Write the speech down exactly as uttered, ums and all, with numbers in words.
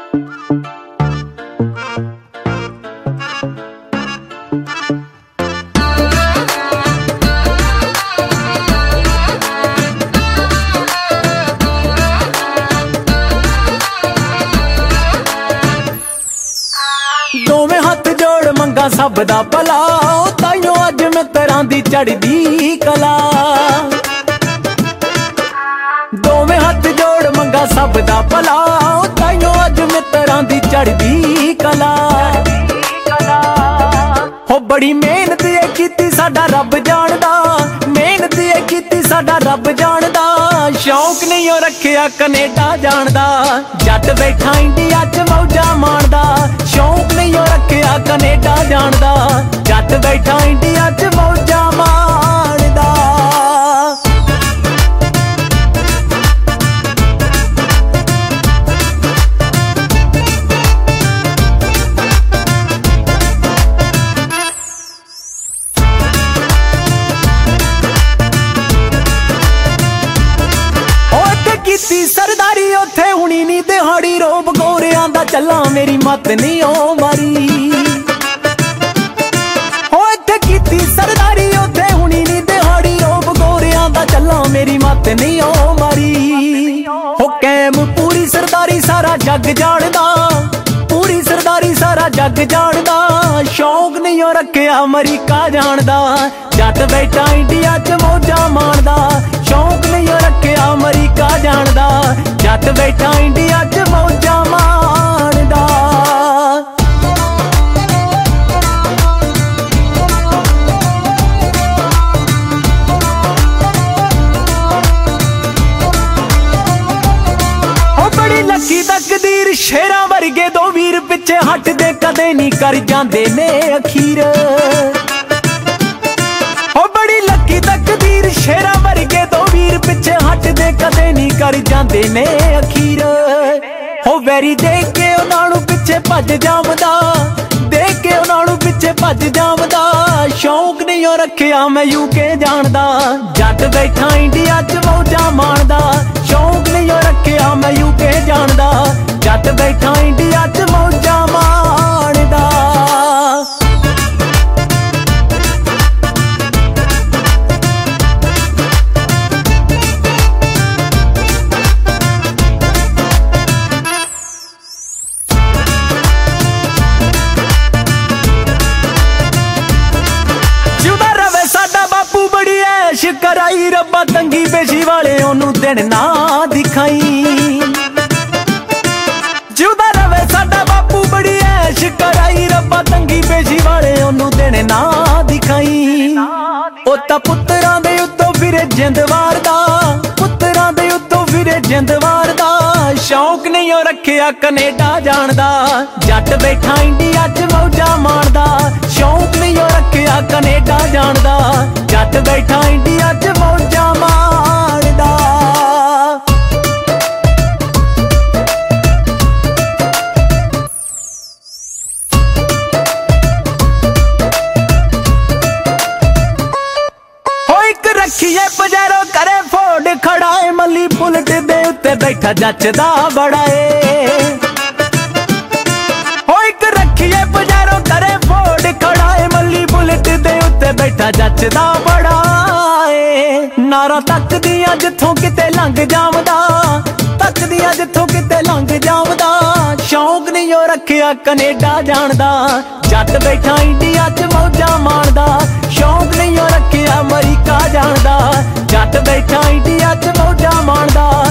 दोवें हथ जोड़ मंगा सब दा भला, ताइयों अज मित्तरां दी चढ़दी कला। दोवें हथ जोड़ मंगा सब दा भला, ताइयों अज मित्तरां दी चढ़दी कला। हो बड़ी मेहनत ए कीती साडा रब जानदा, मेहनत ए कीती साडा रब जानदा। शौक नहीं रखिया कनेडा जानदा, जट बैठा इंडिया च मौजा मारदा। शौक नहीं रखिया कनेडा जानदा, जट बैठा इंडिया च मौजा मारदा। कीती सरदारी उथे हुणी नी दिहाड़ी, रोब गोरियां दा चला मेरी मत नहीं ओ मारी। हो इत्थे कीती सरदारी उथे हुणी नी दिहाड़ी, रोब गोरियां दा चला मेरी मत नहीं ओ मारी। हो कैम पूरी सरदारी सारा जग जानदा, पूरी सरदारी सारा जग जानदा। शौक नहीं रखिया अमरीका जानदा, जट बैठा इंडिया च मौजा मारदा। शौक नहीं रखिया अमरीका जानदा, जट बैठा इंडिया च मौजा मारदा। हो बड़ी लकी तकदीर, शेरां वर्गे दो वीर पिछे हटदे कदे नहीं कर जांदे ने अखीर। हो बड़ी लकी तकदीर, शेरां वर्गे दो वीर पिछे हटदे कदे नहीं कर जांदे ने अखीर। हो वैरी देख के उन्हां नूं पिछे भज जावदा, देख के उन्हां नूं पिछे भज जावदा। शौक नहीं रखिया मैं यूके जानदा, जट बैठा इंडिया च मौजा मारदा। शौक नहीं रखिया मैं यूके जानदा, जट बैठा इंडिया च मौजा मारदा। कराई रब्बा तंगी पेशी वाले ओनू दिन ना दिखाई। जिउदा रवे साडा बापू बड़ी ऐश कराई रब्बा तंगी पेशी वाले ओनू दिन ना दिखाई। ओ तां पुत्तरां दे उत्तों फिरे जिंद वारदा, पुत्तरां दे उत्तों फिरे जिंद वारदा। शौक नहीं रखिया कनेडा जानदा, जट बैठा इंडिया च मौजा मारदा। शौक नहीं रखिया कनेडा जानदा, जट बैठा इंडिया च मौजा मारदा। हो एक रखिए पजेरो करे फोर्ड खड़ा है, मली बुलेट दे उत्ते बैठा जचदा बड़ा है। हो एक रखिए पजेरो करे फोर्ड खड़ा है, मली बुलेट दे उत्ते बैठा जचदा बड़ा है। नारा तक दियां जिथों किते लंघ जावदा, तक दियां जिथों किते लंघ जावदा। शौक नहीं रखिया कनेडा जानदा, जट बैठा इंडिया च मौजा मारदा। शौक नहीं रखिया अमरीका जानदा, जट बैठा इंडिया च मौजा मारदा।